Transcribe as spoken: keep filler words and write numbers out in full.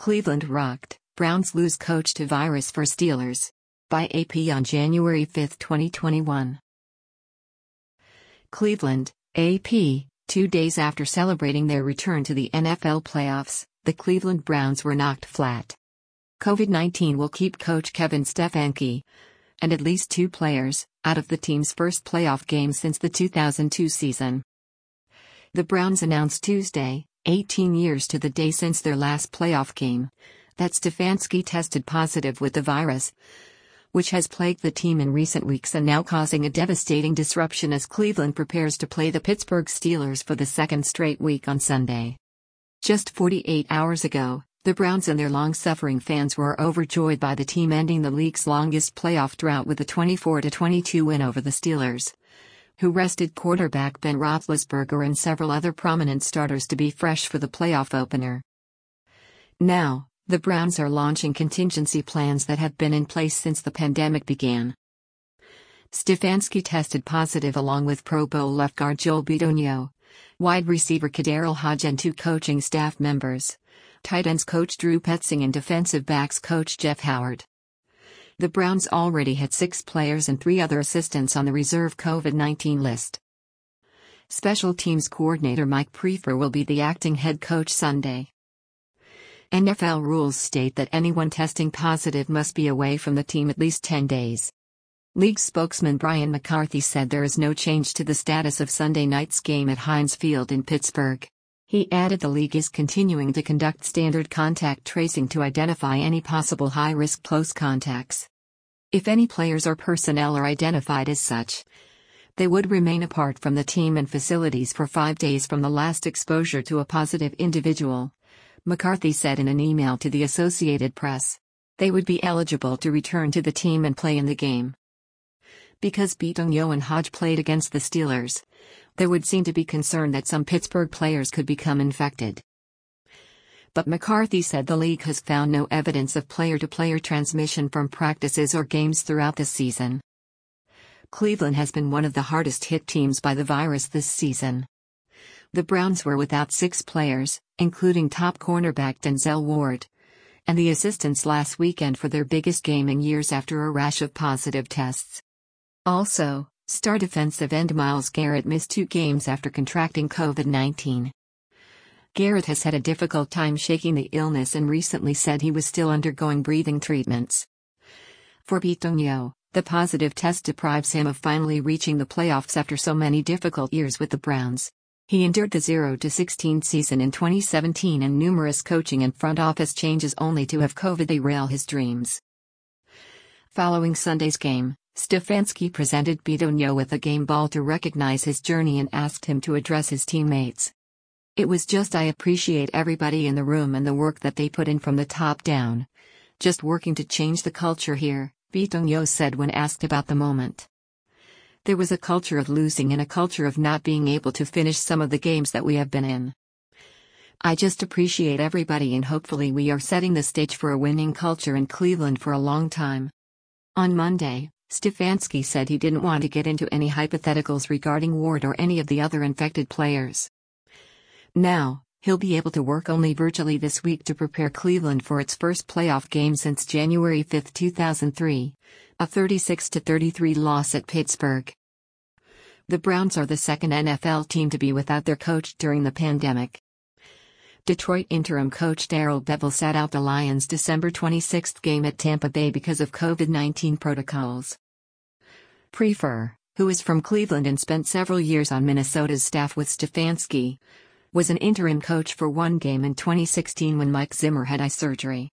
Cleveland rocked, Browns lose coach to virus for Steelers. By A P on January fifth, twenty twenty-one. Cleveland, A P, two days after celebrating their return to the N F L playoffs, the Cleveland Browns were knocked flat. COVID nineteen will keep coach Kevin Stefanski, and at least two players, out of the team's first playoff game since the two thousand two season. The Browns announced Tuesday, eighteen years to the day since their last playoff game, that Stefanski tested positive with the virus, which has plagued the team in recent weeks and now causing a devastating disruption as Cleveland prepares to play the Pittsburgh Steelers for the second straight week on Sunday. Just forty-eight hours ago, the Browns and their long-suffering fans were overjoyed by the team ending the league's longest playoff drought with a twenty-four to twenty-two win over the Steelers, who rested quarterback Ben Roethlisberger and several other prominent starters to be fresh for the playoff opener. Now, the Browns are launching contingency plans that have been in place since the pandemic began. Stefanski tested positive along with Pro Bowl left guard Joel Bitonio, wide receiver KhaDarel Hodge and two coaching staff members, tight ends coach Drew Petzing and defensive backs coach Jeff Howard. The Browns already had six players and three other assistants on the reserve COVID nineteen list. Special teams coordinator Mike Priefer will be the acting head coach Sunday. N F L rules state that anyone testing positive must be away from the team at least ten days. League spokesman Brian McCarthy said there is no change to the status of Sunday night's game at Heinz Field in Pittsburgh. He added the league is continuing to conduct standard contact tracing to identify any possible high-risk close contacts. If any players or personnel are identified as such, they would remain apart from the team and facilities for five days from the last exposure to a positive individual, McCarthy said in an email to the Associated Press. They would be eligible to return to the team and play in the game. Because Bitonio and Hodge played against the Steelers, there would seem to be concern that some Pittsburgh players could become infected. But McCarthy said the league has found no evidence of player-to-player transmission from practices or games throughout the season. Cleveland has been one of the hardest-hit teams by the virus this season. The Browns were without six players, including top cornerback Denzel Ward, and the assistants last weekend for their biggest game in years after a rash of positive tests. Also, star defensive end Myles Garrett missed two games after contracting COVID nineteen. Garrett has had a difficult time shaking the illness and recently said he was still undergoing breathing treatments. For Bitonio, the positive test deprives him of finally reaching the playoffs after so many difficult years with the Browns. He endured the zero to sixteen season in twenty seventeen and numerous coaching and front office changes only to have COVID derail his dreams. Following Sunday's game, Stefanski presented Bitonio with a game ball to recognize his journey and asked him to address his teammates. It was just I appreciate everybody in the room and the work that they put in from the top down. Just working to change the culture here, Bitonio said when asked about the moment. There was a culture of losing and a culture of not being able to finish some of the games that we have been in. I just appreciate everybody and hopefully we are setting the stage for a winning culture in Cleveland for a long time. On Monday, Stefanski said he didn't want to get into any hypotheticals regarding Ward or any of the other infected players. Now, he'll be able to work only virtually this week to prepare Cleveland for its first playoff game since January fifth, two thousand three, a thirty-six to thirty-three loss at Pittsburgh. The Browns are the second N F L team to be without their coach during the pandemic. Detroit interim coach Darrell Bevell sat out the Lions' December twenty-sixth game at Tampa Bay because of COVID nineteen protocols. Priefer, who is from Cleveland and spent several years on Minnesota's staff with Stefanski, was an interim coach for one game in twenty sixteen when Mike Zimmer had eye surgery.